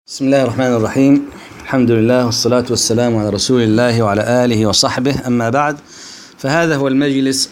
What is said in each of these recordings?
بسم الله الرحمن الرحيم. الحمد لله والصلاة والسلام على رسول الله وعلى آله وصحبه، أما بعد، فهذا هو المجلس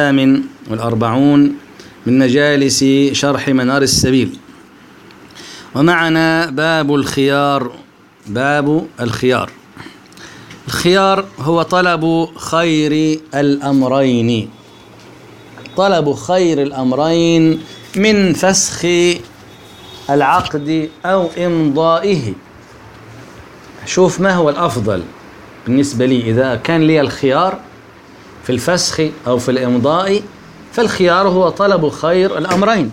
48 من مجالس شرح منار السبيل، ومعنا باب الخيار. باب الخيار. الخيار هو طلب خير الأمرين، طلب خير الأمرين من فسخ العقد أو إمضائه. شوف ما هو الأفضل بالنسبة لي، إذا كان لي الخيار في الفسخ أو في الإمضاء، فالخيار هو طلب خير الأمرين.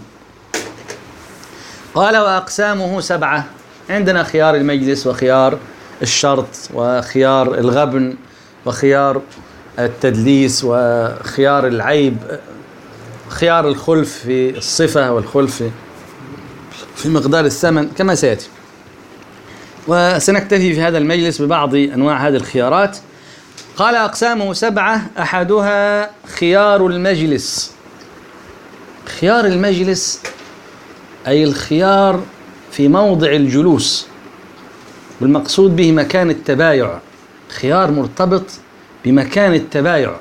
قال: وأقسامه 7. عندنا خيار المجلس، وخيار الشرط، وخيار الغبن، وخيار التدليس، وخيار العيب، خيار الخلف في الصفة، والخلف في مقدار الثمن كما سيأتي. وسنكتفي في هذا المجلس ببعض أنواع هذه الخيارات. قال: أقسامه 7. أحدها خيار المجلس. خيار المجلس أي الخيار في موضع الجلوس، والمقصود به مكان التبايع، خيار مرتبط بمكان التبايع.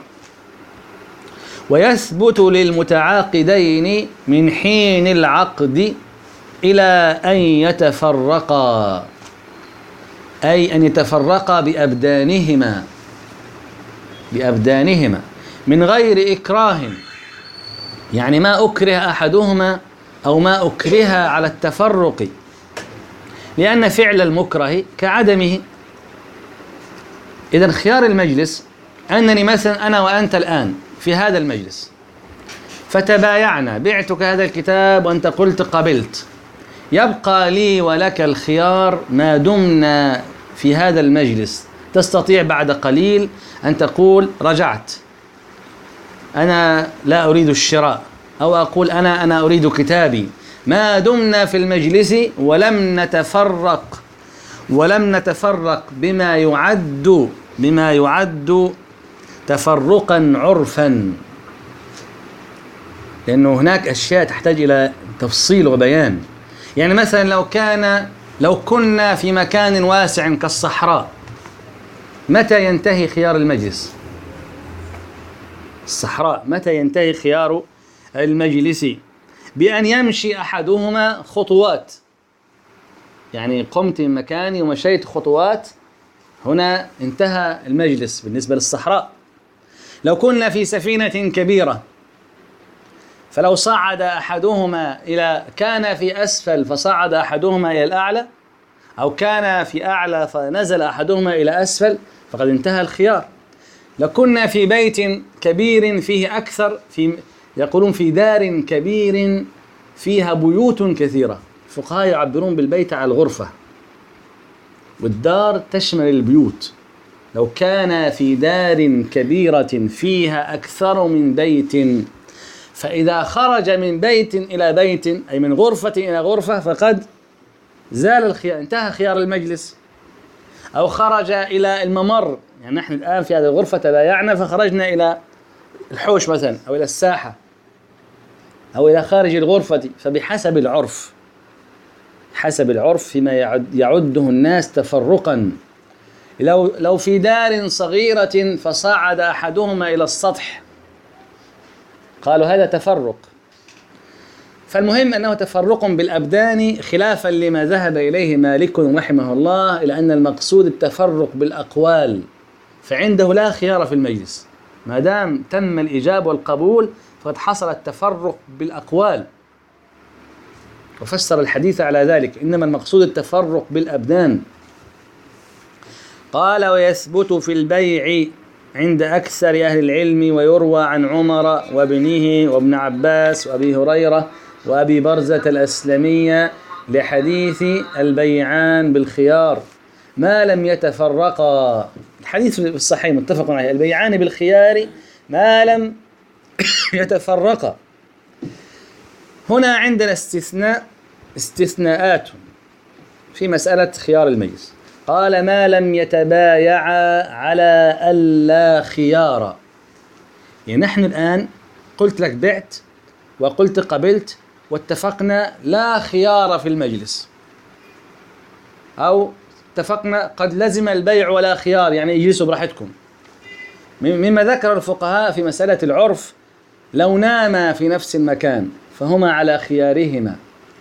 ويثبت للمتعاقدين من حين العقد إلى أن يتفرقا، أي أن يتفرقا بأبدانهما من غير إكراه، يعني ما أكره أحدهما أو ما أكره على التفرق، لأن فعل المكره كعدمه. إذن خيار المجلس أنني مثلا أنا وأنت الآن في هذا المجلس، فتبايعنا، بعتك هذا الكتاب وأنت قلت قبلت، يبقى لي ولك الخيار ما دمنا في هذا المجلس. تستطيع بعد قليل أن تقول: رجعت، أنا لا أريد الشراء، أو أقول أنا أريد كتابي، ما دمنا في المجلس ولم نتفرق بما يعد تفرقا عرفا، لأنه هناك أشياء تحتاج إلى تفصيل وبيان. يعني مثلا لو كنا في مكان واسع كالصحراء، متى ينتهي خيار المجلس؟ الصحراء متى ينتهي خيار المجلس؟ بأن يمشي أحدهما خطوات، يعني قمت من مكاني ومشيت خطوات، هنا انتهى المجلس بالنسبة للصحراء. لو كنا في سفينة كبيرة، فلو صعد أحدهما كان في أسفل فصعد أحدهما إلى الأعلى، أو كان في أعلى فنزل أحدهما إلى أسفل، فقد انتهى الخيار. لو كنا في بيت كبير فيه أكثر، يقولون في دار كبير فيها بيوت كثيرة، الفقهاء يعبرون بالبيت على الغرفة، والدار تشمل البيوت. لو كان في دار كبيرة فيها أكثر من بيت، فإذا خرج من بيت إلى بيت، أي من غرفة إلى غرفة، فقد زال الخيار، انتهى خيار المجلس. أو خرج إلى الممر، يعني نحن الآن في هذه الغرفة تبايعنا فخرجنا إلى الحوش مثلا، أو إلى الساحة، أو إلى خارج الغرفة، فبحسب العرف، حسب العرف فيما يعده الناس تفرقا. لو في دار صغيرة فصعد أحدهما إلى السطح، قالوا هذا تفرق. فالمهم أنه تفرق بالأبدان، خلافا لما ذهب إليه مالك رحمه الله، إلى أن المقصود التفرق بالأقوال، فعنده لا خيار في المجلس، ما دام تم الإجابة والقبول فقد حصل التفرق بالأقوال. وفسر الحديث على ذلك، إنما المقصود التفرق بالأبدان. قال: ويثبت في البيع عند أكثر أهل العلم، ويروى عن عمر وابنه وابن عباس وأبي هريرة وأبي برزة الأسلمية لحديث البيعان بالخيار ما لم يتفرقا. الحديث في الصحيح متفق عليه، البيعان بالخيار ما لم يتفرقا. هنا عندنا استثناءات في مسألة خيار المجلس. قال: ما لم يتبايعا على ألا خيار. يعني نحن الآن قلت لك بعت وقلت قبلت واتفقنا لا خيار في المجلس، أو اتفقنا قد لزم البيع ولا خيار، يعني اجلسوا براحتكم. مما ذكر الفقهاء في مسألة العرف: لو ناما في نفس المكان فهما على خيارهما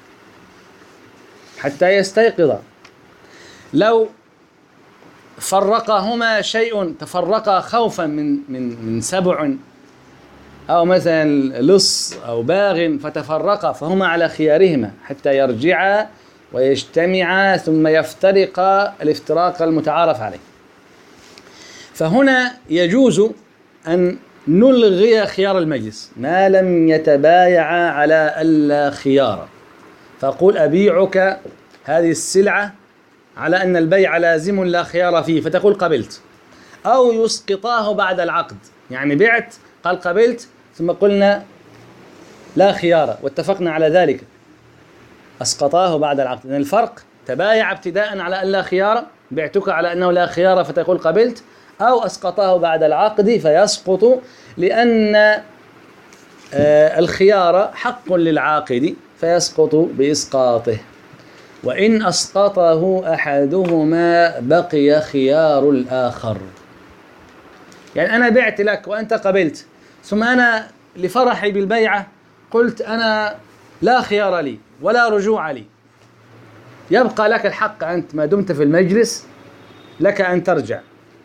حتى يستيقظا. لو فرقهما شيء، تفرقا خوفا من سبع أو مثلا لص أو باغ فتفرقا، فهما على خيارهما حتى يرجعا ويجتمعا ثم يفترقا الافتراق المتعارف عليه. فهنا يجوز أن نلغي خيار المجلس ما لم يتبايعا على ألا خيار، فأقول أبيعك هذه السلعة على أن البيع لازم لا خيار فيه، فتقول قبلت، أو يسقطاه بعد العقد، يعني بعت قال قبلت ثم قلنا لا خيار واتفقنا على ذلك، أسقطاه بعد العقد. لأن الفرق تبايع ابتداء على أن لا خيار، بعتك على أنه لا خيار فتقول قبلت، أو أسقطاه بعد العقد فيسقط، لأن الخيار حق للعاقد فيسقط بإسقاطه. وإن أسقطه أحدهما بقي خيار الآخر. يعني أنا بعت لك وأنت قبلت، ثم أنا لفرحي بالبيعة قلت أنا لا خيار لي ولا رجوع لي، يبقى لك الحق أنت ما دمت في المجلس، لك أن ترجع.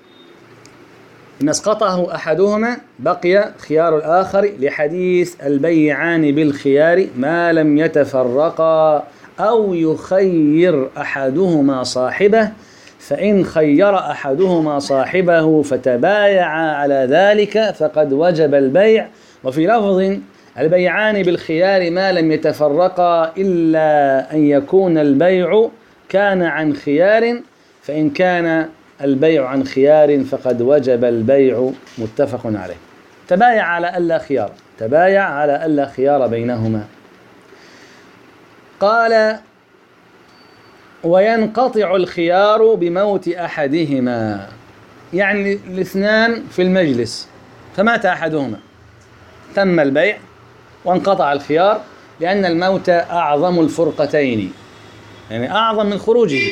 إن أسقطه أحدهما بقي خيار الآخر، لحديث البيعان بالخيار ما لم يتفرقا أو يخير أحدهما صاحبه، فإن خير أحدهما صاحبه فتبايعا على ذلك فقد وجب البيع. وفي لفظ: البيعان بالخيار ما لم يتفرقا إلا أن يكون البيع كان عن خيار، فإن كان البيع عن خيار فقد وجب البيع. متفق عليه. تبايع على ألا خيار، تبايع على ألا خيار بينهما. قال: وينقطع الخيار بموت أحدهما، يعني الاثنان في المجلس فمات أحدهما، تم البيع وانقطع الخيار، لأن الموت أعظم الفرقتين، يعني أعظم من خروجه.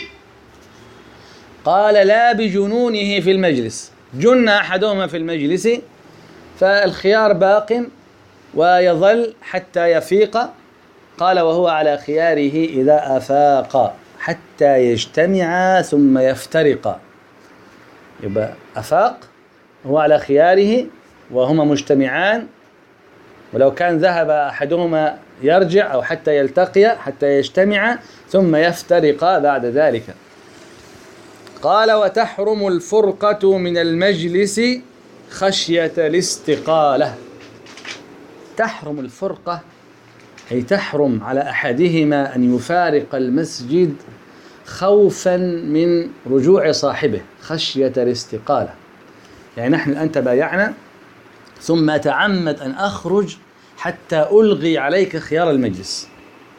قال: لا بجنونه في المجلس، جن أحدهما في المجلس فالخيار باق ويظل حتى يفيق. قال: وهو على خياره إذا أفاق حتى يجتمعا ثم يفترقا. يبقى أفاق هو على خياره وهما مجتمعان، ولو كان ذهب أحدهما يرجع أو حتى يلتقيا حتى يجتمعا ثم يفترقا بعد ذلك. قال: وتحرم الفرقة من المجلس خشية الاستقالة. تحرم الفرقة أي تحرم على أحدهما أن يفارق المسجد خوفا من رجوع صاحبه، خشية الاستقالة. يعني نحن الآن تبايعنا ثم أتعمد أن أخرج حتى ألغي عليك خيار المجلس،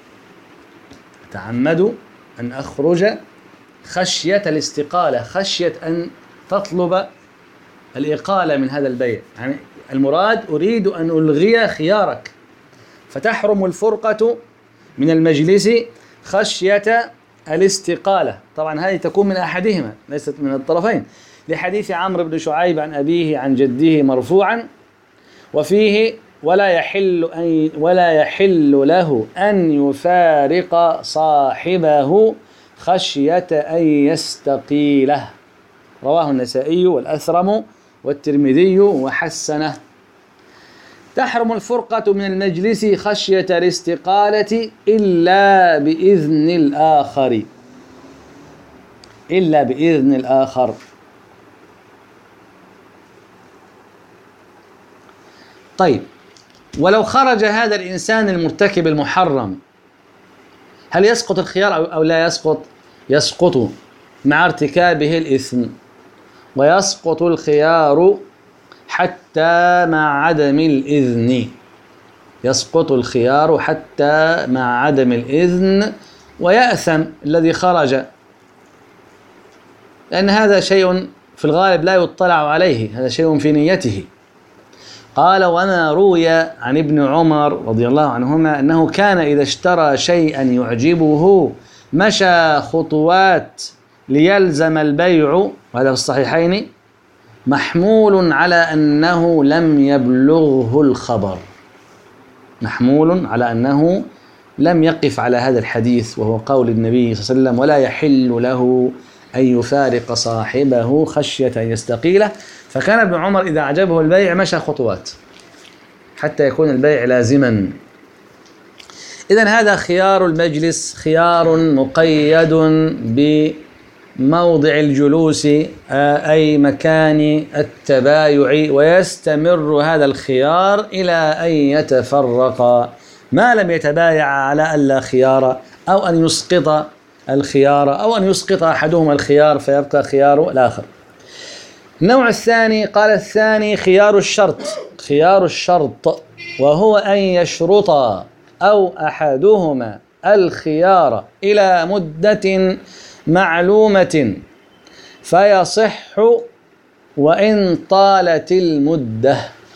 أتعمد أن أخرج خشية الاستقالة، خشية أن تطلب الإقالة من هذا البيع، يعني المراد أريد أن ألغي خيارك. فتحرم الفرقة من المجلس خشية الاستقالة. طبعا هذه تكون من أحدهما ليست من الطرفين، لحديث عمرو بن شعيب عن أبيه عن جده مرفوعا، وفيه: ولا يحل له أن يفارق صاحبه خشية أن يستقيله. رواه النسائي والأثرم والترمذي وحسنه. تحرم الفرقة من المجلس خشية الاستقالة إلا بإذن الآخر، إلا بإذن الآخر. طيب، ولو خرج هذا الإنسان المرتكب المحرم هل يسقط الخيار أو لا يسقط؟ يسقط مع ارتكابه الإثم، ويسقط الخيار حتى مع عدم الإذن، يسقط الخيار حتى مع عدم الإذن، ويأثم الذي خرج، لأن هذا شيء في الغالب لا يطلع عليه، هذا شيء في نيته. قال: وما روي عن ابن عمر رضي الله عنهما أنه كان إذا اشترى شيئا يعجبه مشى خطوات ليلزم البيع، وهذا في الصحيحين، محمول على أنه لم يبلغه الخبر، محمول على أنه لم يقف على هذا الحديث، وهو قول النبي صلى الله عليه وسلم: ولا يحل له أن يفارق صاحبه خشية أن يستقيله. فكان ابن عمر إذا أعجبه البيع مشى خطوات حتى يكون البيع لازما. إذن هذا خيار المجلس، خيار مقيد بموضع الجلوس أي مكان التبايع، ويستمر هذا الخيار إلى أن يتفرق، ما لم يتبايع على أن لا خيار، أو أن يسقط الخيار، أو أن يسقط أحدهما الخيار فيبقى خيار الآخر. النوع الثاني، قال الثاني خيار الشرط، خيار الشرط وهو أن يشرط أو أحدهما الخيار إلى مدة معلومة فيصح وإن طالت المدة،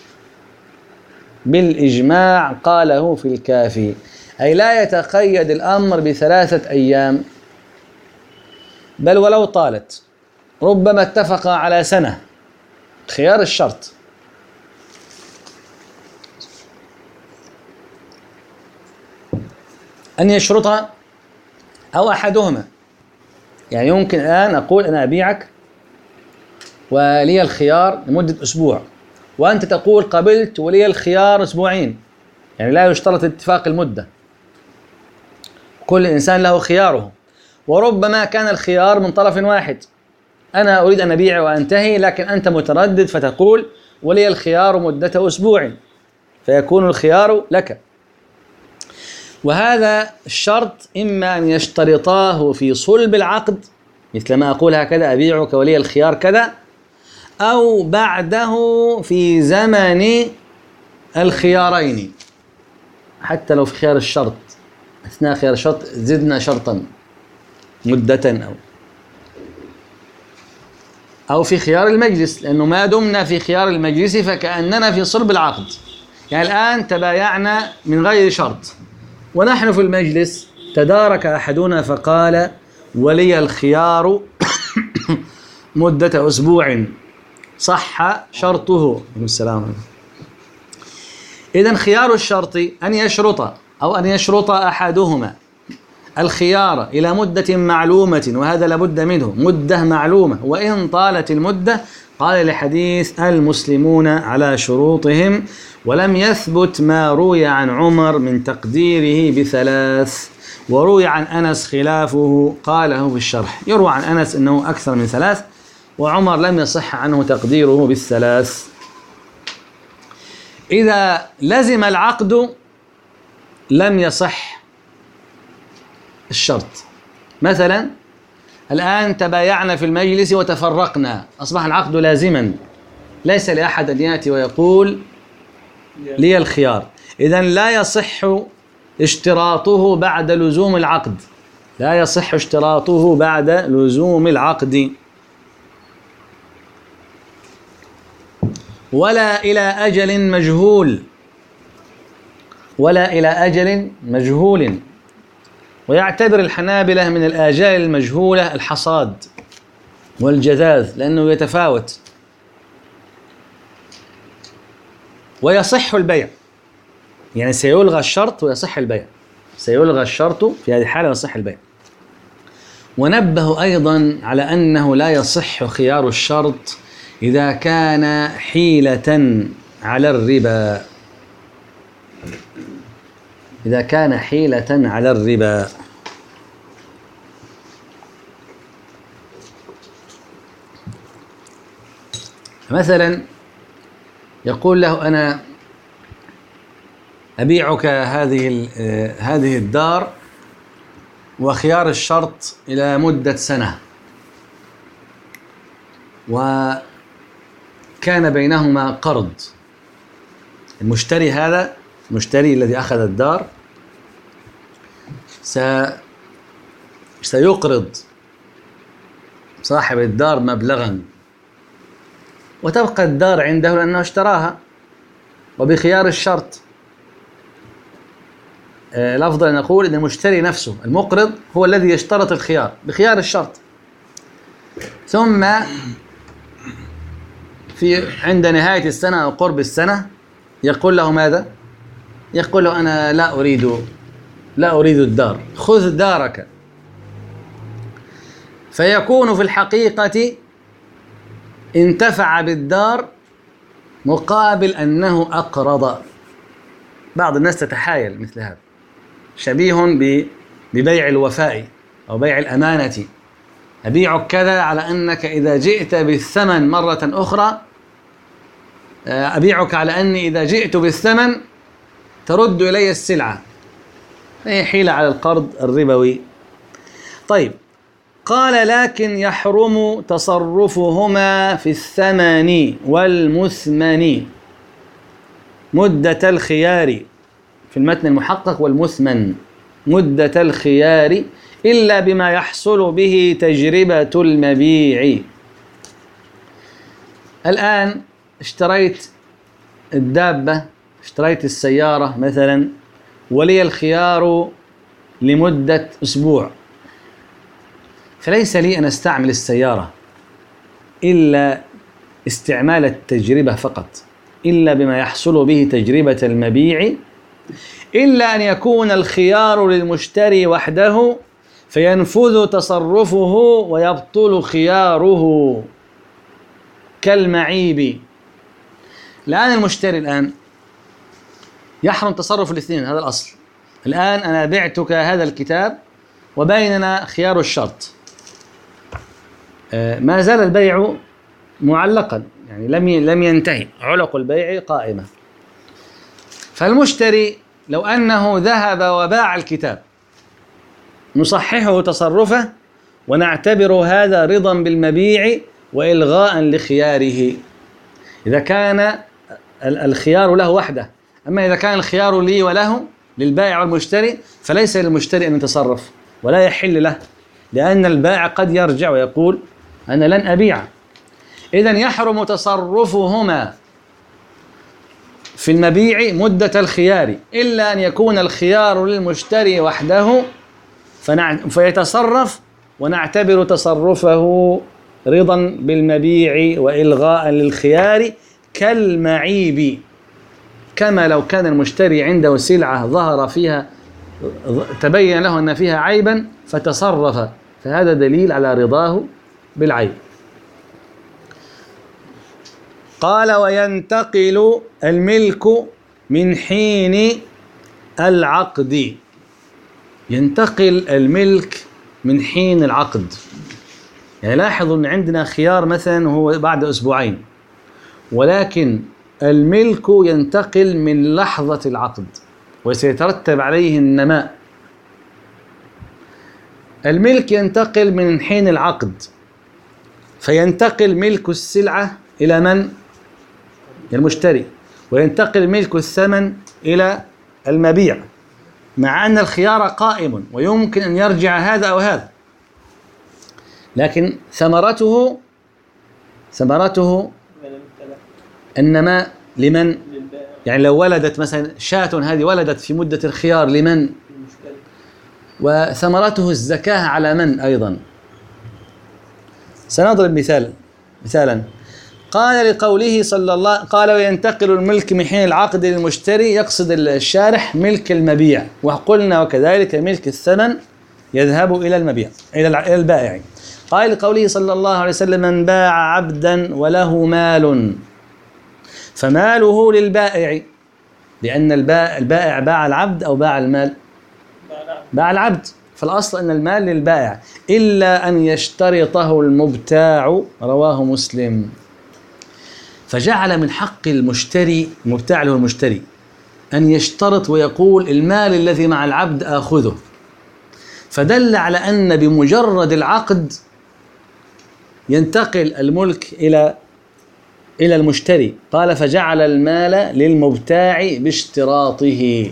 بالإجماع قاله في الكافي، أي لا يتقيد الأمر ب3 أيام، بل ولو طالت، ربما اتفق على سنة. خيار الشرط. أن يشرط أو أحدهما، يعني يمكن الآن أقول أنا أبيعك ولي الخيار لمدة أسبوع، وأنت تقول قبلت ولي الخيار أسبوعين، يعني لا يشترط اتفاق المدة، كل إنسان له خياره. وربما كان الخيار من طرف واحد، أنا أريد أن أبيع وأنتهي، لكن أنت متردد فتقول ولي الخيار مدة أسبوع، فيكون الخيار لك. وهذا الشرط إما أن يشترطاه في صلب العقد، مثل ما أقول هكذا أبيعك ولي الخيار كذا، أو بعده في زمن الخيارين، حتى لو في خيار الشرط، أثناء خيار الشرط زدنا شرطا مدة، أو في خيار المجلس، لأنه ما دمنا في خيار المجلس فكأننا في صلب العقد، يعني الآن تبايعنا من غير شرط ونحن في المجلس، تدارك أحدنا فقال ولي الخيار مدة أسبوع، صح شرطه. السلام. إذن خيار الشرط أن يشرط أو أن يشرط أحدهما الخيار إلى مدة معلومة، وهذا لابد منه، مدة معلومة وإن طالت المدة، قال لحديث المسلمون على شروطهم، ولم يثبت ما روي عن عمر من تقديره ب3، وروي عن أنس خلافه، قاله في الشرح، يروى عن أنس أنه أكثر من 3، وعمر لم يصح عنه تقديره ب3. إذا لزم العقد لم يصح الشرط. مثلا الآن تبايعنا في المجلس وتفرقنا، أصبح العقد لازما، ليس لأحد أن يأتي ويقول لي الخيار، إذن لا يصح اشتراطه بعد لزوم العقد، لا يصح اشتراطه بعد لزوم العقد. ولا إلى أجل مجهول، ولا إلى أجل مجهول، ويعتبر الحنابلة من الآجال المجهولة الحصاد والجذاذ، لأنه يتفاوت. ويصح البيع، يعني سيلغى الشرط ويصح البيع، سيلغى الشرط في هذه الحالة ويصح البيع. ونبه أيضا على أنه لا يصح خيار الشرط إذا كان حيلة على الربا، إذا كان حيلة على الربا. مثلا يقول له أنا أبيعك هذه الدار وخيار الشرط إلى مدة سنة، وكان بينهما قرض. المشتري هذا، المشتري الذي أخذ الدار سيقرض صاحب الدار مبلغا، وتبقى الدار عنده لأنه اشتراها وبخيار الشرط. الأفضل أن نقول أن المشتري نفسه المقرض هو الذي يشترط الخيار بخيار الشرط، ثم عند نهاية السنة أو قرب السنة يقول له ماذا؟ يقول له أنا لا أريد الدار، خذ دارك. فيكون في الحقيقة انتفع بالدار مقابل أنه أقرض. بعض الناس تتحايل مثل هذا، شبيه ببيع الوفاء أو بيع الأمانة. أبيعك كذا على أنك إذا جئت بالثمن مرة أخرى، أبيعك على أني إذا جئت بالثمن ترد إلي السلعة. هي حيلة على القرض الربوي. طيب، قال لكن يحرم تصرفهما في الثمن والمثمن مدة الخيار، في المتن المحقق والمثمن مدة الخيار إلا بما يحصل به تجربة المبيع. الآن اشتريت الدابة، اشتريت السيارة مثلا، ولي الخيار لمدة أسبوع، فليس لي أن أستعمل السيارة إلا استعمال التجربة فقط، إلا بما يحصل به تجربة المبيع، إلا أن يكون الخيار للمشتري وحده فينفذ تصرفه ويبطل خياره كالمعيب. الآن المشتري الآن يحرم تصرف الاثنين، هذا الأصل. الآن أنا بعتك هذا الكتاب وبيننا خيار الشرط، ما زال البيع معلقا، يعني لم ينتهي، علق البيع قائمة. فالمشتري لو أنه ذهب وباع الكتاب نصححه تصرفه ونعتبر هذا رضا بالمبيع وإلغاء لخياره إذا كان الخيار له وحده. أما إذا كان الخيار لي وله للبائع والمشتري فليس للمشتري أن يتصرف ولا يحل له، لأن البائع قد يرجع ويقول أنا لن أبيع. إذن يحرم تصرفهما في المبيع مدة الخيار إلا أن يكون الخيار للمشتري وحده فيتصرف ونعتبر تصرفه رضا بالمبيع وإلغاء للخيار كالمعيب، كما لو كان المشتري عنده سلعة ظهر فيها تبين له أن فيها عيبا فتصرف، فهذا دليل على رضاه بالعيب. قال وينتقل الملك من حين العقد. ينتقل الملك من حين العقد، يعني لاحظوا أن عندنا خيار مثلا هو بعد أسبوعين، ولكن الملك ينتقل من لحظة العقد وسيترتب عليه النماء. الملك ينتقل من حين العقد، فينتقل ملك السلعة إلى من؟ المشتري، وينتقل ملك الثمن إلى المبيع، مع أن الخيار قائم ويمكن أن يرجع هذا أو هذا، لكن ثمرته النماء لمن؟ يعني لو ولدت مثلا شاة، هذه ولدت في مدة الخيار لمن؟ وثمرته الزكاة على من أيضا؟ سنضرب مثالا. قال لقوله صلى الله قال وينتقل الملك من حين العقد للمشتري، يقصد الشارح ملك المبيع، وقلنا وكذلك ملك الثمن يذهب إلى المبيع إلى البائع. قال لقوله صلى الله عليه وسلم من باع عبدا وله مال فماله للبائع، لأن البائع باع العبد أو باع المال؟ باع العبد، فالأصل أن المال للبائع إلا أن يشترطه المبتاع، رواه مسلم. فجعل من حق المشتري، المبتاع له المشتري، أن يشترط ويقول المال الذي مع العبد آخذه، فدل على أن بمجرد العقد ينتقل الملك إلى المشتري. قال فجعل المال للمبتاع باشتراطه،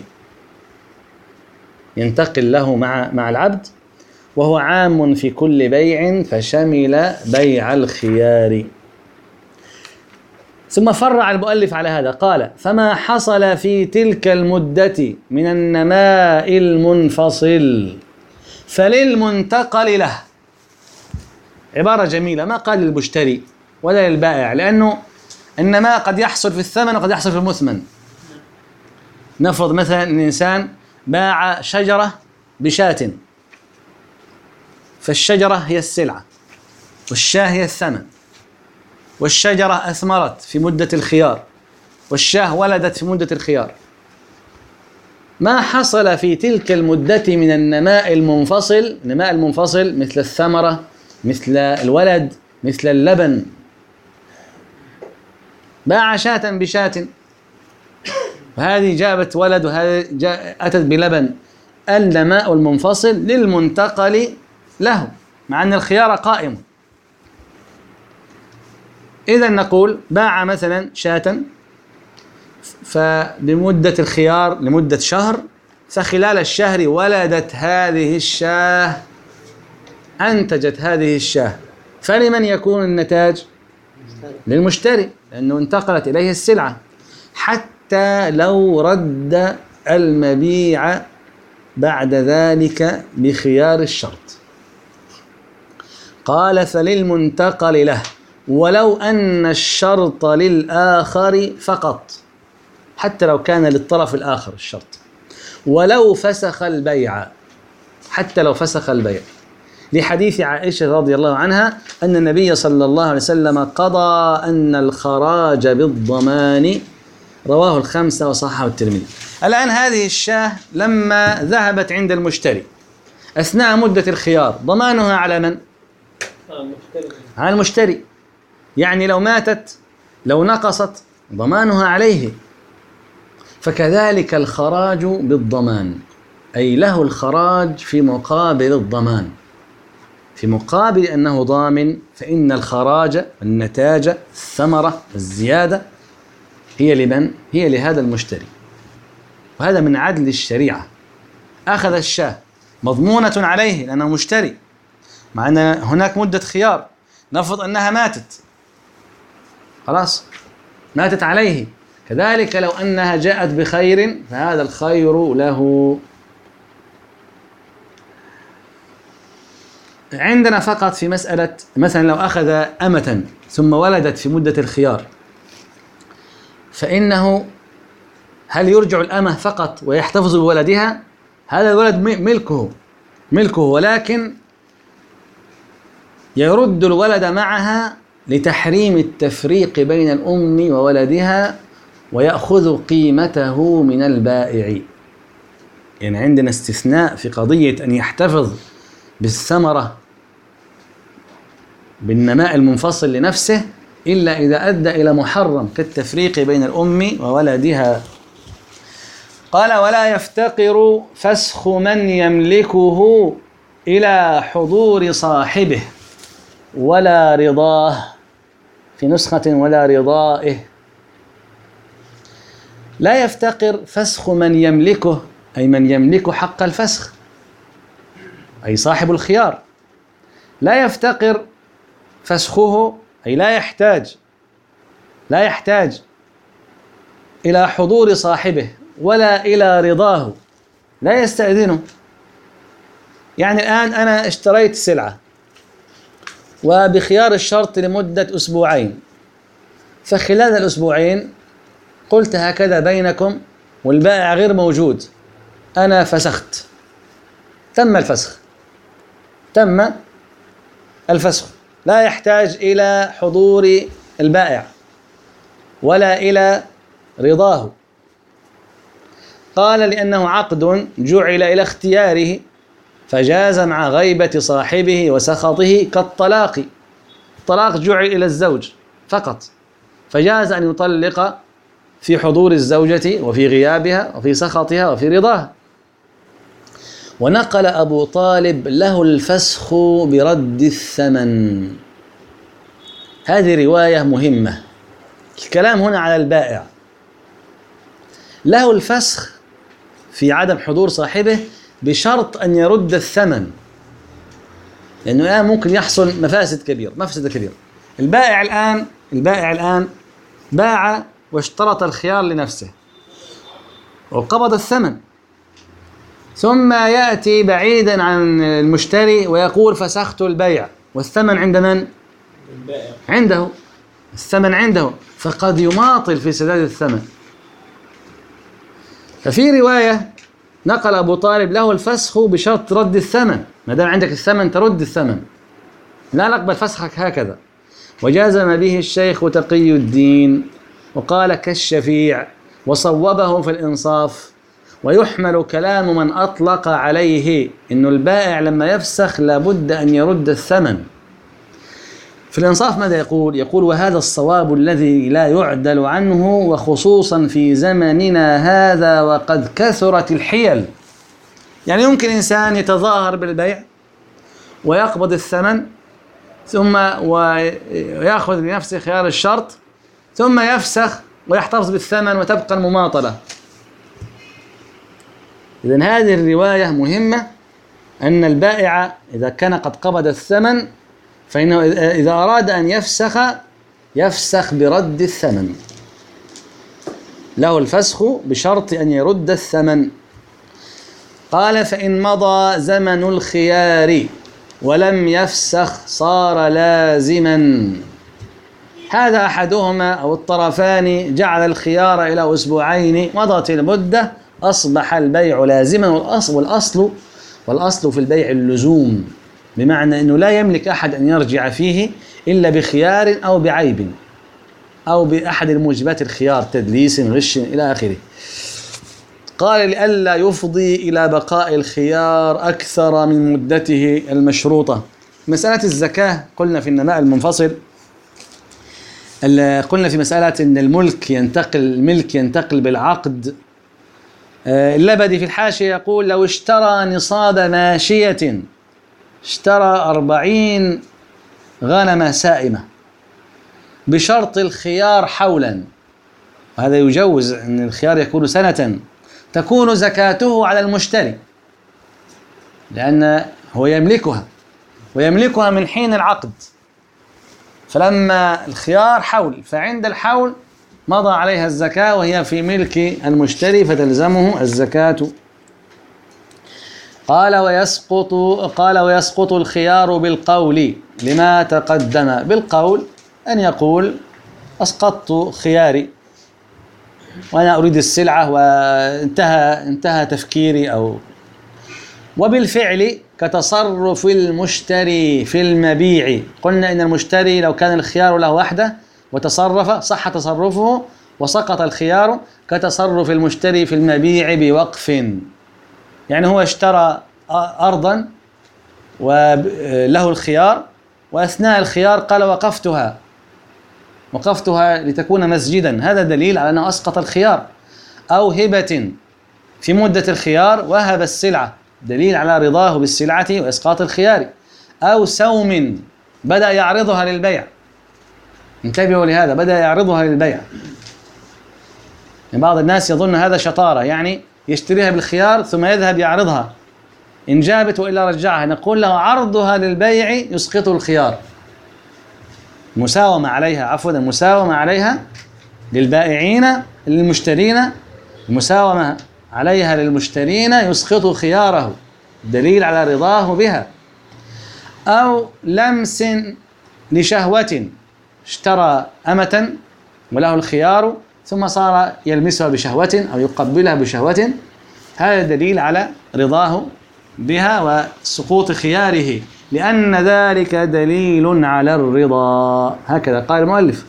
ينتقل له مع العبد، وهو عام في كل بيع فشمل بيع الخيار. ثم فرع المؤلف على هذا قال: فما حصل في تلك المدة من النماء المنفصل فللمنتقل له. عبارة جميلة، ما قال للمشتري ولا للبائع، لأنه النماء قد يحصل في الثمن وقد يحصل في المثمن. نفرض مثلا أن الإنسان باع شجرة بشاة، فالشجرة هي السلعة والشاة هي الثمن، والشجرة أثمرت في مدة الخيار والشاة ولدت في مدة الخيار. ما حصل في تلك المدة من النماء المنفصل، النماء المنفصل مثل الثمرة، مثل الولد، مثل اللبن. باع شاة بشاة، وهذه جابت ولد وهذه أتت بلبن. النماء المنفصل للمنتقل له، مع أن الخيار قائم. إذا نقول باع مثلا شاة فلمدة الخيار لمدة شهر، فخلال الشهر ولدت هذه الشاة، أنتجت هذه الشاة، فلمن يكون النتاج؟ للمشتري، لأنه انتقلت إليه السلعة. حتى لو رد المبيع بعد ذلك بخيار الشرط. قال: فللمنتقل له ولو أن الشرط للآخر فقط، حتى لو كان للطرف الآخر الشرط، ولو فسخ البيع، حتى لو فسخ البيع، لحديث عائشة رضي الله عنها أن النبي صلى الله عليه وسلم قضى أن الخراج بالضمان، رواه الخمسة وصححه الترمذي. الآن هذه الشاة لما ذهبت عند المشتري أثناء مدة الخيار، ضمانها على من؟ على المشتري. يعني لو ماتت، لو نقصت، ضمانها عليه. فكذلك الخراج بالضمان، أي له الخراج في مقابل الضمان، في مقابل أنه ضامن، فإن الخراج، النتاج، الثمرة، الزيادة هي لمن؟ هي لهذا المشتري. وهذا من عدل الشريعة. أخذ الشاة مضمونة عليه لأنه مشتري، مع أن هناك مدة خيار. نفرض أنها ماتت، خلاص ماتت عليه. كذلك لو أنها جاءت بخير فهذا الخير له. عندنا فقط في مسألة مثلا لو أخذ أمة ثم ولدت في مدة الخيار، فإنه هل يرجع الأمة فقط ويحتفظ بولدها؟ هذا الولد ملكه، ولكن يرد الولد معها لتحريم التفريق بين الأم وولدها، ويأخذ قيمته من البائع. يعني عندنا استثناء في قضية أن يحتفظ بالثمرة بالنماء المنفصل لنفسه، إلا إذا أدى إلى محرم كالتفريق بين الأم وولدها. قال: ولا يفتقر فسخ من يملكه إلى حضور صاحبه ولا رضاه، في نسخة ولا رضائه. لا يفتقر فسخ من يملكه، أي من يملك حق الفسخ، أي صاحب الخيار. لا يفتقر فسخه، أي لا يحتاج إلى حضور صاحبه ولا إلى رضاه، لا يستأذنه. يعني الآن أنا اشتريت سلعة وبخيار الشرط لمدة أسبوعين، فخلال الأسبوعين قلت هكذا بينكم والبائع غير موجود، أنا فسخت، تم الفسخ، لا يحتاج إلى حضور البائع ولا إلى رضاه. قال: لأنه عقد جعل إلى اختياره، فجاز مع غيبة صاحبه وسخطه كالطلاق. الطلاق جعل إلى الزوج فقط، فجاز أن يطلق في حضور الزوجة وفي غيابها وفي سخطها وفي رضاها. ونقل أبو طالب له الفسخ برد الثمن. هذه رواية مهمة. الكلام هنا على البائع، له الفسخ في عدم حضور صاحبه بشرط أن يرد الثمن، لأنه الآن ممكن يحصل مفسدة كبيرة. البائع الآن باع واشترط الخيار لنفسه وقبض الثمن، ثم يأتي بعيدا عن المشتري ويقول فسخت البيع، والثمن عند من؟ البائع. عنده، الثمن عنده، فقد يماطل في سداد الثمن. ففي رواية نقل أبو طالب له الفسخ بشرط رد الثمن، ما دام عندك الثمن ترد الثمن، لا نقبل فسخك هكذا. وجازم به الشيخ تقي الدين وقال كالشفيع، وصوبه في الإنصاف. ويحمل كلام من أطلق عليه إنه البائع لما يفسخ لابد أن يرد الثمن. في الإنصاف ماذا يقول؟ يقول وهذا الصواب الذي لا يعدل عنه، وخصوصا في زمننا هذا وقد كثرت الحيل. يعني يمكن إنسان يتظاهر بالبيع ويقبض الثمن ثم ويأخذ لنفسه خيار الشرط ثم يفسخ ويحتفظ بالثمن وتبقى المماطلة. إذن هذه الرواية مهمة، أن البائع إذا كان قد قبض الثمن فإنه إذا أراد أن يفسخ برد الثمن، له الفسخ بشرط أن يرد الثمن. قال فإن مضى زمن الخيار ولم يفسخ صار لازما. هذا أحدهما أو الطرفان جعل الخيار إلى أسبوعين، مضت المدة أصبح البيع لازما. والأصل في البيع اللزوم، بمعنى أنه لا يملك أحد أن يرجع فيه إلا بخيار أو بعيب أو بأحد الموجبات الخيار، تدليس غش إلى آخره. قال لئلا يفضي إلى بقاء الخيار أكثر من مدته المشروطة. مسألة الزكاة قلنا في النماء المنفصل، قلنا في مسألة أن الملك ينتقل بالعقد. اللبدي في الحاشية يقول لو اشترى نصاب ماشية، اشترى 40 غنمة سائمة بشرط الخيار حولا، وهذا يجوز أن الخيار يكون سنة، تكون زكاته على المشتري لأن هو يملكها من حين العقد. فلما الخيار حول، فعند الحول مضى عليها الزكاة وهي في ملك المشتري فتلزمه الزكاة. قال ويسقط الخيار بالقول لما تقدم. بالقول أن يقول أسقطت خياري وأنا أريد السلعة وانتهى تفكيري. وبالفعل كتصرف المشتري في المبيع، قلنا إن المشتري لو كان الخيار له وحده وتصرف صح تصرفه وسقط الخيار، كتصرف المشتري في المبيع بوقف. يعني هو اشترى أرضا وله الخيار، وأثناء الخيار قال وقفتها لتكون مسجدا، هذا دليل على أنه أسقط الخيار. أو هبة في مدة الخيار وهب السلعة، دليل على رضاه بالسلعة وإسقاط الخيار. أو سوم بدأ يعرضها للبيع، انتبهوا لهذا، بدأ يعرضها للبيع. بعض الناس يظن هذا شطارة، يعني يشتريها بالخيار ثم يذهب يعرضها، إن جابت وإلا رجعها. نقول له عرضها للبيع يسقط الخيار، المساومة عليها للبائعين للمشترين، المساومة عليها للمشترين يسقط خياره، دليل على رضاه بها. أو لمس لشهوة، اشترى أمة وله الخيار ثم صار يلمسها بشهوة أو يقبلها بشهوة، هذا دليل على رضاه بها وسقوط خياره، لأن ذلك دليل على الرضا. هكذا قال المؤلف.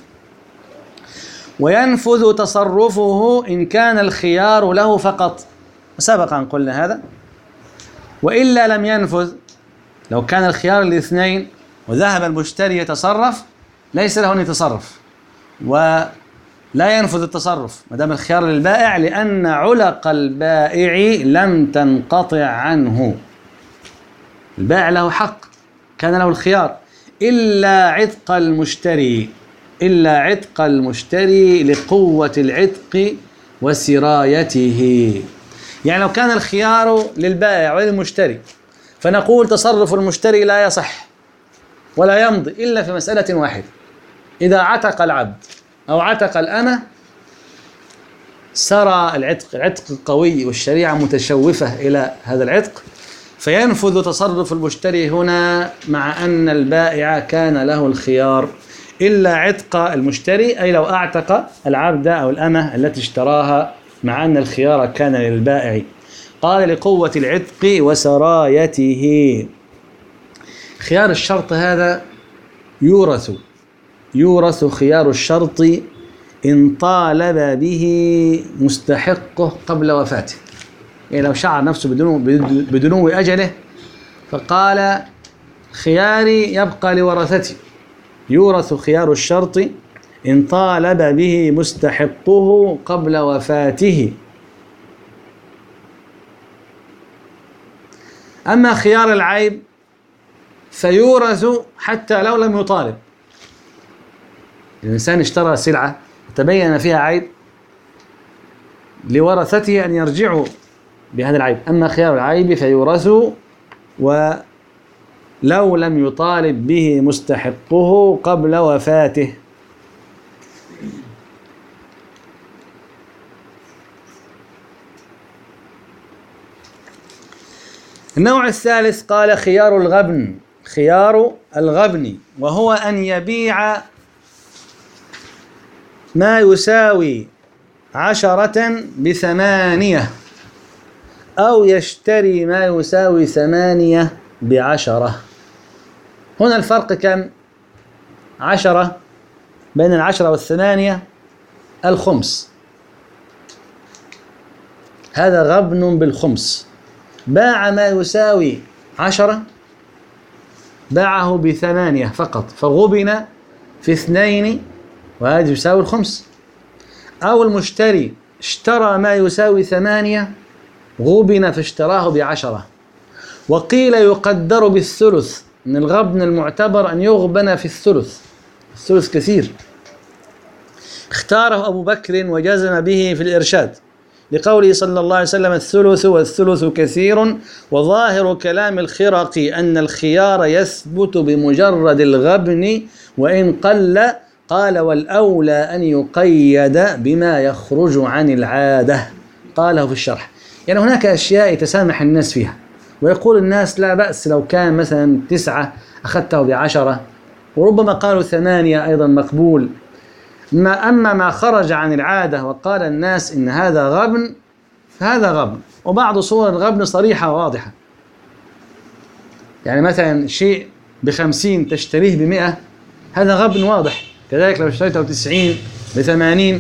وينفذ تصرفه إن كان الخيار له فقط، سبق أن قلنا هذا. وإلا لم ينفذ، لو كان الخيار الاثنين وذهب المشتري يتصرف ليس له أن يتصرف، ولا ينفذ التصرف ما دام الخيار للبائع، لأن علق البائع لم تنقطع عنه. البائع له حق، كان له الخيار، إلا عتق المشتري لقوة العتق وسرايته. يعني لو كان الخيار للبائع وللمشتري فنقول تصرف المشتري لا يصح ولا يمضي إلا في مسألة واحدة، إذا عتق العبد أو عتق الأمة سرى العتق قوي والشريعة متشوفة إلى هذا العتق، فينفذ تصرف المشتري هنا مع أن البائع كان له الخيار إلا عتق المشتري، أي لو أعتق العبد أو الأمة التي اشتراها مع أن الخيار كان للبائع. قال لقوة العتق وسرايته. خيار الشرط هذا يورث خيار الشرط إن طالب به مستحقه قبل وفاته. يعني لو شعر نفسه بدنو أجله فقال خياري يبقى لورثتي، يورث خيار الشرط إن طالب به مستحقه قبل وفاته. أما خيار العيب فيورث حتى لو لم يطالب. الإنسان اشترى سلعة تبين فيها عيب، لورثته أن يرجعوا بهذا العيب. أما خيار العيب فيورث ولو لم يطالب به مستحقه قبل وفاته. النوع الثالث قال خيار الغبن، وهو أن يبيع ما يساوي 10 ب8، أو يشتري ما يساوي 8 ب10. هنا الفرق كم؟ 10 بين 10 و8 الخمس. هذا غبن بالخمس. باع ما يساوي 10 باعه ب8 فقط، فغبن في 2 وهذا يساوي الخمس. أو المشتري اشترى ما يساوي 8 غبن فاشتراه ب10. وقيل يقدر بالثلث، من الغبن المعتبر أن يغبن في الثلث كثير. اختاره أبو بكر وجزم به في الإرشاد لقوله صلى الله عليه وسلم الثلث والثلث كثير، وظاهر كلام الخرقي أن الخيار يثبت بمجرد الغبن وإن قل. قال والأولى أن يقيد بما يخرج عن العادة. قاله في الشرح. يعني هناك أشياء يتسامح الناس فيها، ويقول الناس لا بأس لو كان مثلا 9 أخذته ب10، وربما قالوا 8 أيضا مقبول. أما ما خرج عن العادة وقال الناس إن هذا غبن فهذا غبن. وبعض صور الغبن صريحة وواضحة، يعني مثلا شيء ب50 تشتريه ب100، هذا غبن واضح. كذلك لو اشتريته ب90 ب80.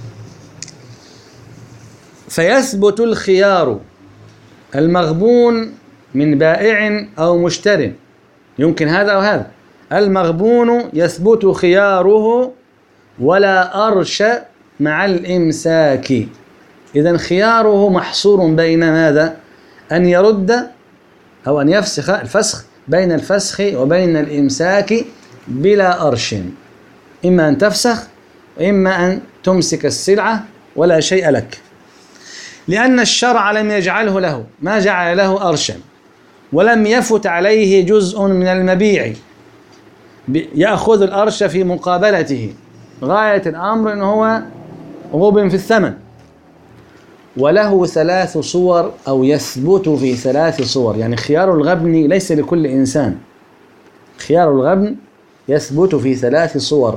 فيثبت الخيار المغبون من بائع أو مشتر، يمكن هذا أو هذا. المغبون يثبت خياره ولا أرش مع الإمساك. إذن خياره محصور بين ماذا؟ أن يرد أو أن يفسخ، الفسخ بين الفسخ وبين الإمساك بلا أرش. إما أن تفسخ وإما أن تمسك السلعة ولا شيء لك، لأن الشرع لم يجعله له، ما جعل له أرشا، ولم يفت عليه جزء من المبيع يأخذ الأرش في مقابلته. غاية الأمر أنه هو غبن في الثمن. وله 3 صور أو يثبت في 3 صور. يعني خيار الغبن ليس لكل إنسان، خيار الغبن يثبت في 3 صور.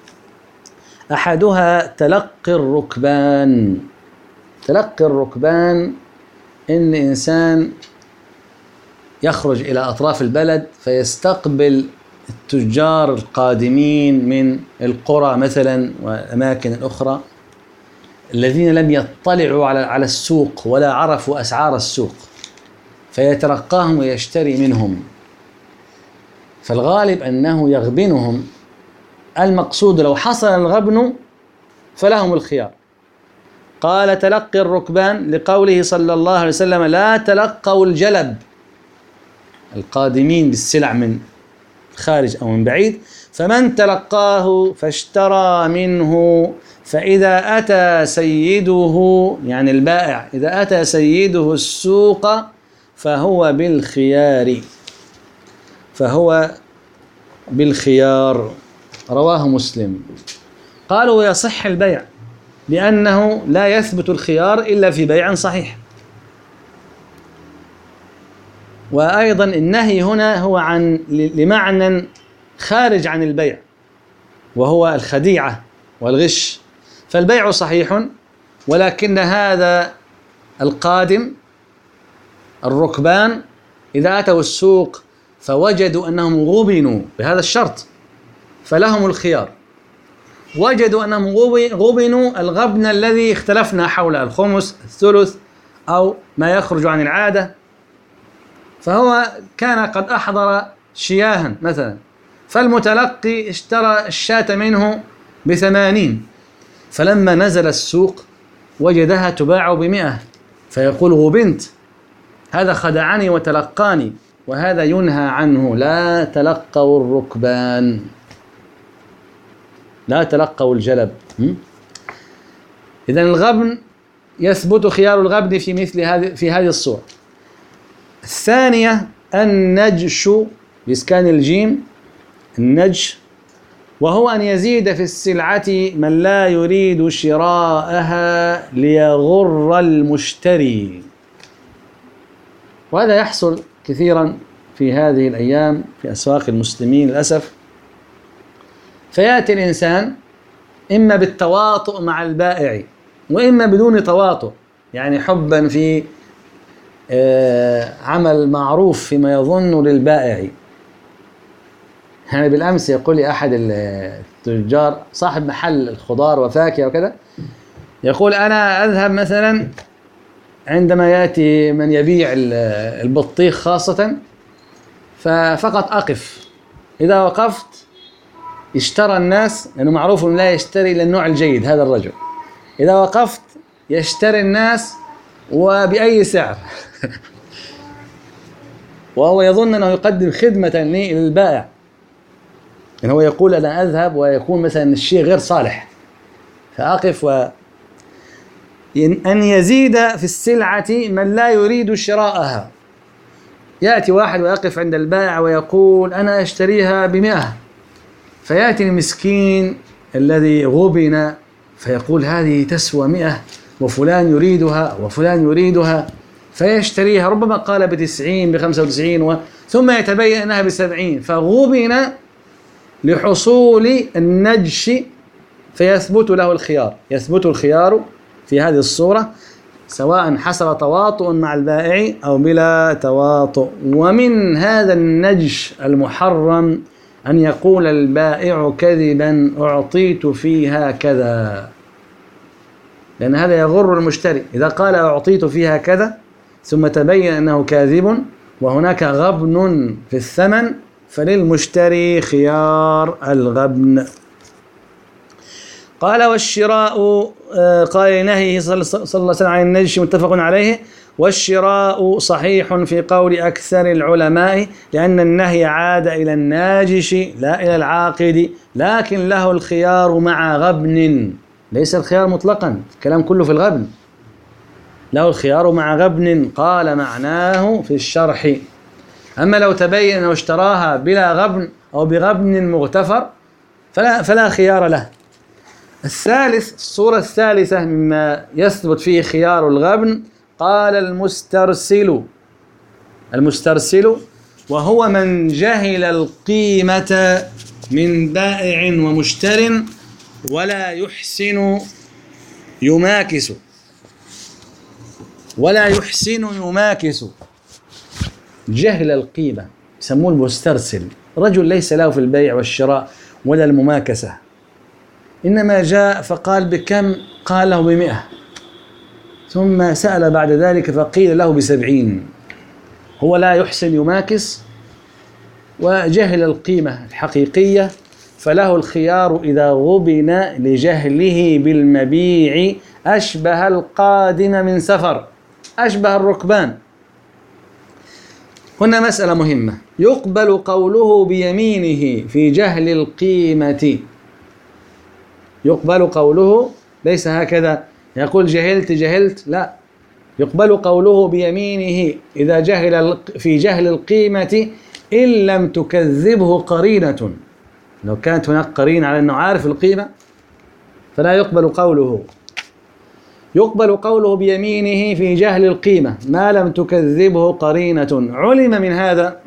أحدها تلقي الركبان. تلقي الركبان إن إنسان يخرج إلى أطراف البلد فيستقبل التجار القادمين من القرى مثلا والأماكن الأخرى الذين لم يطلعوا على السوق ولا عرفوا أسعار السوق، فيترقاهم ويشتري منهم، فالغالب أنه يغبنهم. المقصود لو حصل الغبن فلهم الخيار. قال تلقي الركبان لقوله صلى الله عليه وسلم لا تلقوا الجلب، القادمين بالسلع من خارج أو من بعيد. فمن تلقاه فاشترى منه فإذا أتى سيده، يعني البائع إذا أتى سيده السوق فهو بالخيار. رواه مسلم. قالوا يصح البيع لأنه لا يثبت الخيار إلا في بيع صحيح. وأيضا النهي هنا هو لمعنى خارج عن البيع، وهو الخديعة والغش. فالبيع صحيح، ولكن هذا القادم الركبان إذا أتوا السوق فوجدوا أنهم غبنوا بهذا الشرط فلهم الخيار. وجدوا أنهم غبنوا الغبن الذي اختلفنا حوله، الخمس، الثلث، أو ما يخرج عن العادة. فهو كان قد أحضر شياها مثلا، فالمتلقي اشترى الشاة منه ب80، فلما نزل السوق وجدها تباع ب100، فيقول غبنت، هذا خدعني وتلقاني، وهذا ينهى عنه. لا تلقوا الركبان، لا تلقوا الجلب. إذن الغبن يثبت خيار الغبن في هذه الصورة. الثانية النجش بإسكان الجيم، النجش، وهو أن يزيد في السلعة من لا يريد شراءها ليغر المشتري. وهذا يحصل كثيرا في هذه الأيام في أسواق المسلمين للأسف. فيأتي الإنسان إما بالتواطؤ مع البائع وإما بدون تواطؤ، يعني حبا في عمل معروف فيما يظن للبائع. يعني بالأمس يقول لي أحد التجار صاحب محل الخضار وفاكهة وكذا، يقول أنا أذهب مثلا عندما يأتي من يبيع البطيخ خاصة ففقط أقف، إذا وقفت اشترى الناس، لأنه معروف أنه لا يشتري إلا النوع الجيد هذا الرجل، إذا وقفت يشتري الناس وبأي سعر وهو يظن أنه يقدم خدمة للبائع. يعني هو يقول أنا أذهب ويكون مثلا الشيء غير صالح فأقف أن يزيد في السلعة من لا يريد شراءها. يأتي واحد ويقف عند البائع ويقول أنا أشتريها ب100، فيأتي المسكين الذي غبن فيقول هذه تسوى 100 وفلان يريدها وفلان يريدها، فيشتريها، ربما قال ب90 ب95 ثم يتبين أنها ب70، فغبن لحصول النجش فيثبت له الخيار. يثبت الخيار في هذه الصورة سواء حصل تواطؤ مع البائع أو بلا تواطؤ. ومن هذا النجش المحرم أن يقول البائع كذبا أعطيت فيها كذا، لأن هذا يغر المشتري. إذا قال أعطيت فيها كذا ثم تبين أنه كاذب وهناك غبن في الثمن فللمشتري خيار الغبن. قال والشراء، قال نهيه صلى الله عليه وسلم عن النجش متفق عليه. والشراء صحيح في قول أكثر العلماء، لأن النهي عاد إلى الناجش لا إلى العاقد، لكن له الخيار مع غبن، ليس الخيار مطلقا، الكلام كله في الغبن، له الخيار مع غبن. قال معناه في الشرح. أما لو تبين أنه اشتراها بلا غبن أو بغبن مغتفر فلا خيار له. الثالث، الصورة الثالثة مما يثبت فيه خيار الغبن، قال المسترسل وهو من جهل القيمة من بائع ومشتر ولا يحسن يماكس جهل القيمة، يسموه المسترسل، رجل ليس له في البيع والشراء ولا المماكسة، إنما جاء فقال بكم؟ قال له ب100، ثم سأل بعد ذلك فقيل له ب70. هو لا يحسن يماكس وجهل القيمة الحقيقية، فله الخيار إذا غبن لجهله بالمبيع، أشبه القادم من سفر، أشبه الركبان. هنا مسألة مهمة، يقبل قوله بيمينه في جهل القيمة، يقبل قوله، ليس هكذا يقول جهلت، لا، يقبل قوله بيمينه إذا جهل في جهل القيمة إن لم تكذبه قرينة. لو كانت هناك قرينة على أنه عارف القيمة فلا يقبل قوله. يقبل قوله بيمينه في جهل القيمة ما لم تكذبه قرينة. علم من هذا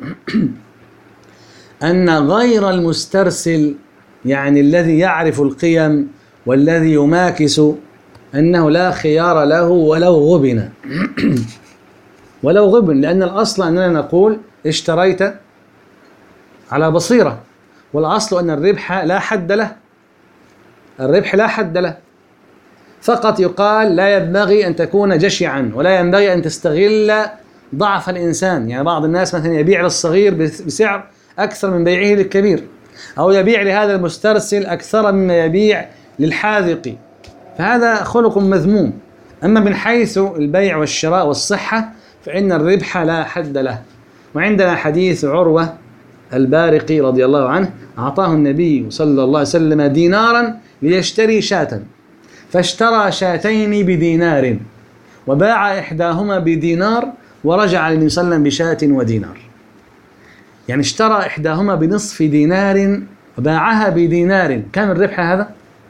أن غير المسترسل، يعني الذي يعرف القيم والذي يماكس، أنه لا خيار له ولو غبن ولو غبن، لأن الأصل أننا نقول اشتريت على بصيرة، والأصل أن الربح لا حد له، الربح لا حد له، فقط يقال لا ينبغي أن تكون جشعا ولا ينبغي أن تستغل ضعف الإنسان. يعني بعض الناس مثلا يبيع للصغير بسعر أكثر من بيعه للكبير، أو يبيع لهذا المسترسل أكثر مما يبيع للحاذق، فهذا خلق مذموم. أما من حيث البيع والشراء والصحة فإن الربح لا حد له. وعندنا حديث عروة البارقي رضي الله عنه، أعطاه النبي صلى الله عليه وسلم دينارا ليشتري شاة، فاشترى شاتين بدينار، وباع إحداهما بدينار، ورجع النبي صلى الله عليه وسلم بشاة ودينار. يعني اشترى إحداهما بنصف دينار وباعها بدينار. كم الربح هذا؟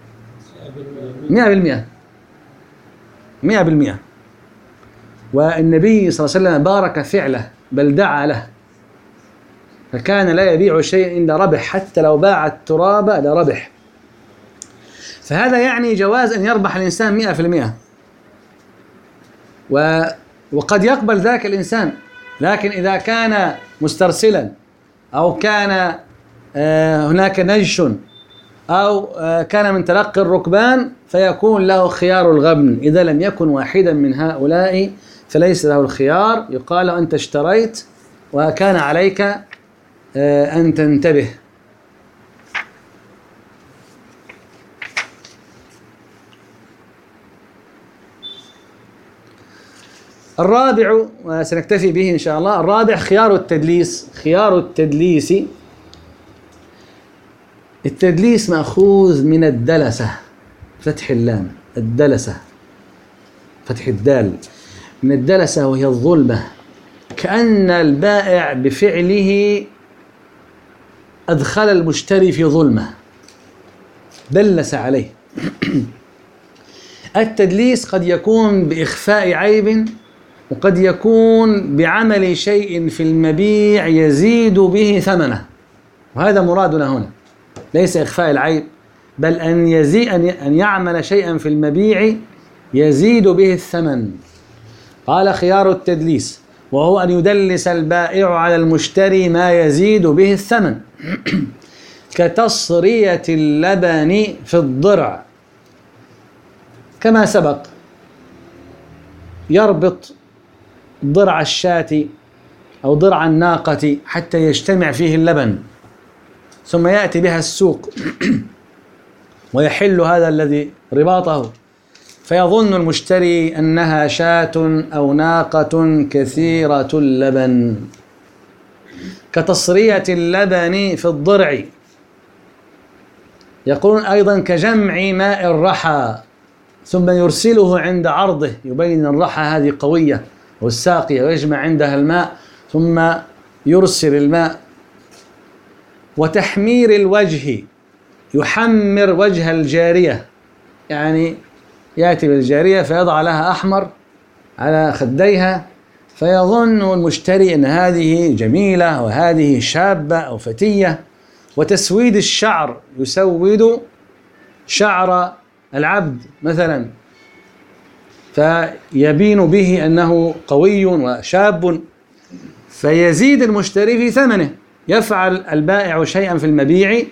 100%. والنبي صلى الله عليه وسلم بارك فعله، بل دعا له، فكان لا يبيع شيء إلا ربح، حتى لو باع التراب لربح. فهذا يعني جواز أن يربح الإنسان 100%، وقد يقبل ذاك الإنسان. لكن إذا كان مسترسلا، أو كان هناك نجش، أو كان من تلقي الركبان، فيكون له خيار الغبن. إذا لم يكن واحدا من هؤلاء فليس له الخيار، يقال أنت اشتريت وكان عليك أن تنتبه. الرابع، وسنكتفي به إن شاء الله، الرابع خيار التدليس. خيار التدليس، التدليس مأخوذ من الدلسة، فتح اللام، الدلسة فتح الدال، من الدلسة وهي الظلمة، كأن البائع بفعله أدخل المشتري في ظلمة، دلس عليه. التدليس قد يكون بإخفاء عيب، وقد يكون بعمل شيء في المبيع يزيد به ثمنه، وهذا مرادنا هنا، ليس إخفاء العيب، بل أن يعمل شيئا في المبيع يزيد به الثمن. قال خيار التدليس وهو أن يدلس البائع على المشتري ما يزيد به الثمن، كتصرية اللبن في الضرع، كما سبق، يربط ضرع الشاة أو ضرع الناقة حتى يجتمع فيه اللبن، ثم يأتي بها السوق ويحل هذا الذي رباطه، فيظن المشتري أنها شاة أو ناقة كثيرة اللبن. كتصرية اللبن في الضرع. يقولون أيضا كجمع ماء الرحى ثم يرسله عند عرضه، يبين الرحى هذه قوية والساقية، ويجمع عندها الماء ثم يرسل الماء. وتحمير الوجه، يحمر وجه الجارية، يعني يأتي بالجارية فيضع لها أحمر على خديها، فيظن المشتري أن هذه جميلة وهذه شابة أو فتية. وتسويد الشعر، يسود شعر العبد مثلا، فيبين به أنه قوي وشاب، فيزيد المشتري في ثمنه. يفعل البائع شيئا في المبيع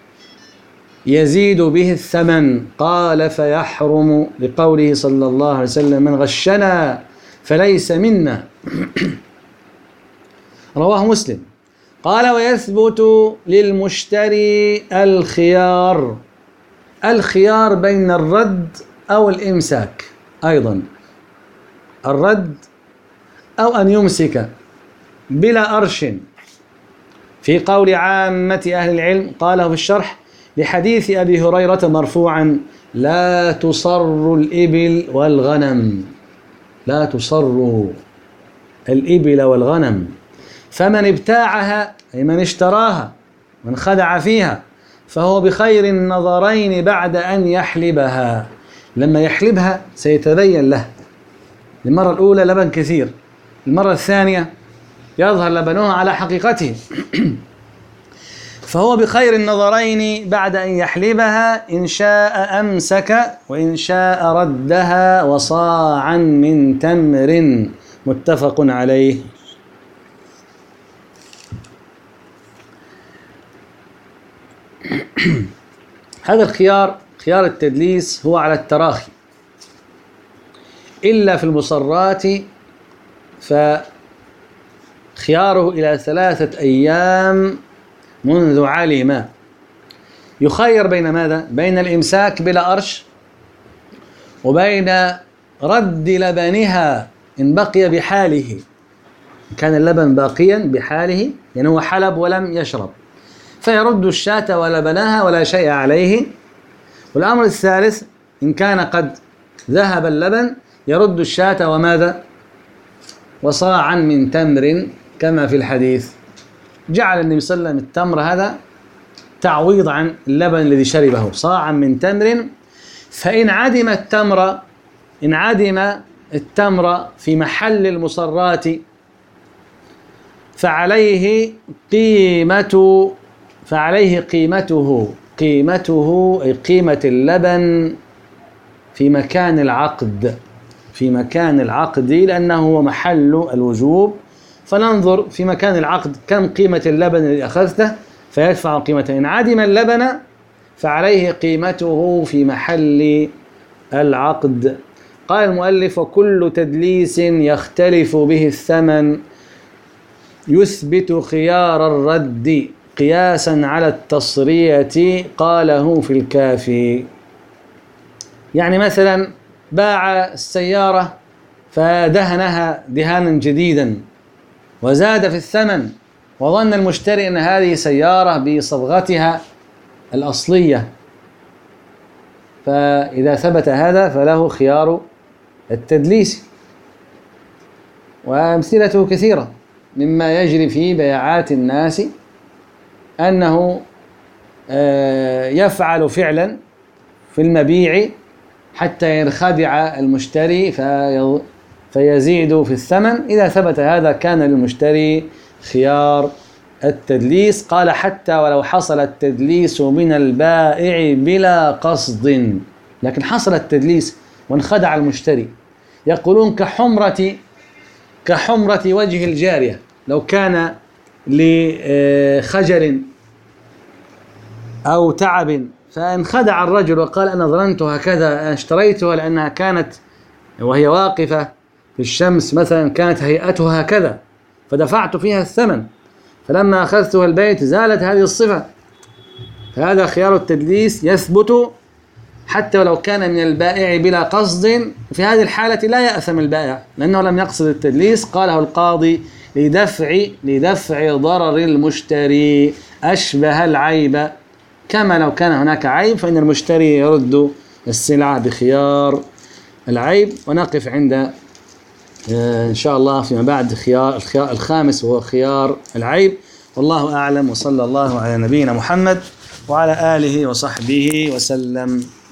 يزيد به الثمن. قال فيحرم، لقوله صلى الله عليه وسلم من غشنا فليس منا. رواه مسلم. قال ويثبت للمشتري الخيار، الخيار بين الرد أو الإمساك، أيضا الرد أو أن يمسك بلا أرش، في قول عامة أهل العلم. قاله في الشرح لحديث أبي هريرة مرفوعا لا تصر الإبل والغنم، لا تصر الإبل والغنم، فمن ابتاعها أي من اشتراها من خدع فيها فهو بخير النظرين بعد أن يحلبها. لما يحلبها سيتبين له. المرة الأولى لبن كثير، المرة الثانية يظهر لبنها على حقيقته. فهو بخير النظرين بعد أن يحلبها، إن شاء أمسك وإن شاء ردها، وصاعا من تمر، متفق عليه. هذا الخيار، خيار التدليس، هو على التراخي، إلا في المصرات فخياره إلى 3 أيام منذ علم. يخير بين ماذا؟ بين الإمساك بلا أرش، وبين رد لبنها إن بقي بحاله، كان اللبن باقيا بحاله يعني هو حلب ولم يشرب، فيرد الشاة ولبنها ولا شيء عليه. والأمر الثالث إن كان قد ذهب اللبن يرد الشاة وماذا؟ وصاعا من تمر كما في الحديث. جعل النبي صلى الله عليه وسلم التمر هذا تعويض عن اللبن الذي شربه، صاعا من تمر. فإن عدم التمر، إن عدم التمر في محل المصرات فعليه قيمته، أي قيمة اللبن في مكان العقد، لأنه هو محل الوجوب. فننظر في مكان العقد كم قيمة اللبن الذي أخذته فيدفع قيمته. إن عدم اللبن فعليه قيمته في محل العقد. قال المؤلف: وكل تدليس يختلف به الثمن يثبت خيار الرد قياسا على التصرية، قاله في الكافي. يعني مثلا باع السيارة فدهنها دهانا جديدا وزاد في الثمن، وظن المشتري أن هذه سيارة بصبغتها الأصلية، فإذا ثبت هذا فله خيار التدليس. وأمثلته كثيرة مما يجري في بيعات الناس، أنه يفعل فعلا في المبيع حتى ينخدع المشتري فيزيد في الثمن. إذا ثبت هذا كان للمشتري خيار التدليس. قال: حتى ولو حصل التدليس من البائع بلا قصد، لكن حصل التدليس وانخدع المشتري. يقولون كحمرة وجه الجارية، لو كان لخجل أو تعب فانخدع الرجل وقال: أنا ظننتها كذا، أنا اشتريتها لأنها كانت وهي واقفة في الشمس مثلا كانت هيئتها كذا فدفعت فيها الثمن، فلما أخذتها البيت زالت هذه الصفة. فهذا خيار التدليس يثبت حتى ولو كان من البائع بلا قصد. في هذه الحالة لا يأثم البائع لأنه لم يقصد التدليس. قاله القاضي: لدفع ضرر المشتري أشبه العيب، كما لو كان هناك عيب فإن المشتري يرد السلعة بخيار العيب. ونقف عند إن شاء الله فيما بعد الخيار الخامس وهو خيار العيب. والله أعلم، وصلى الله على نبينا محمد وعلى آله وصحبه وسلم.